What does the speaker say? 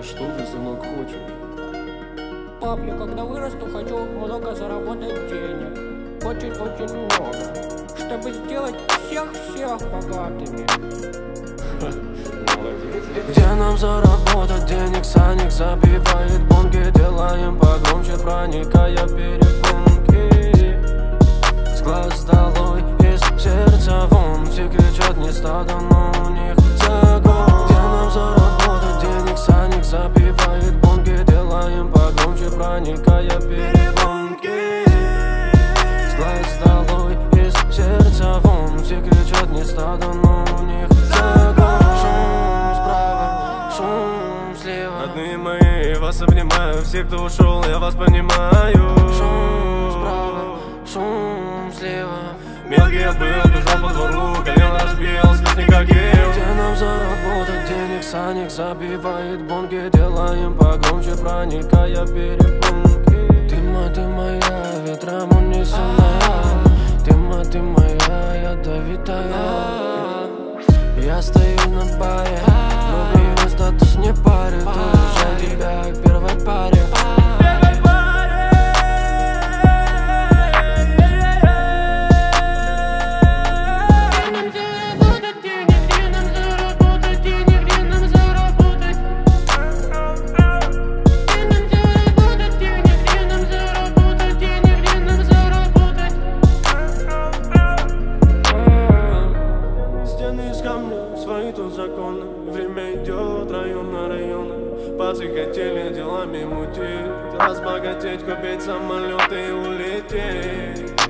Что ты, сынок, хочешь? Пап, я когда вырасту, хочу много заработать денег. Очень-очень много. Чтобы сделать всех богатыми. Где нам заработать денег? Саник забивает бонги. Делаем погромче, проникая в перепонки. С глаз долой, из сердца вон. Все кричат, не стадо, но у них загон. Где нам заработать денег? Саник забивает бонги. Делаем погромче, проникая в перепонки. С глаз долой, из сердца вон. Все кричат, не стадо, но у них загон. Родные мои, вас обнимаю. Все, кто ушел, я вас понимаю. Шум справа, шум слева. Мелкий я был, бежал по двору, колено разбил, слез никаких. Где нам заработать денег? Саник забивает бонги. Делаем погромче, проникая в перепонки. Ты моя, ветром унесенная. Ты моя, ядовитая. Я стою на баре, другое статус не парит. Уезжай тебя к первой паре. Свои тут законы, время идет, район на районы. Пацы хотели делами мутить, разбогатеть, купить самолеты и улететь.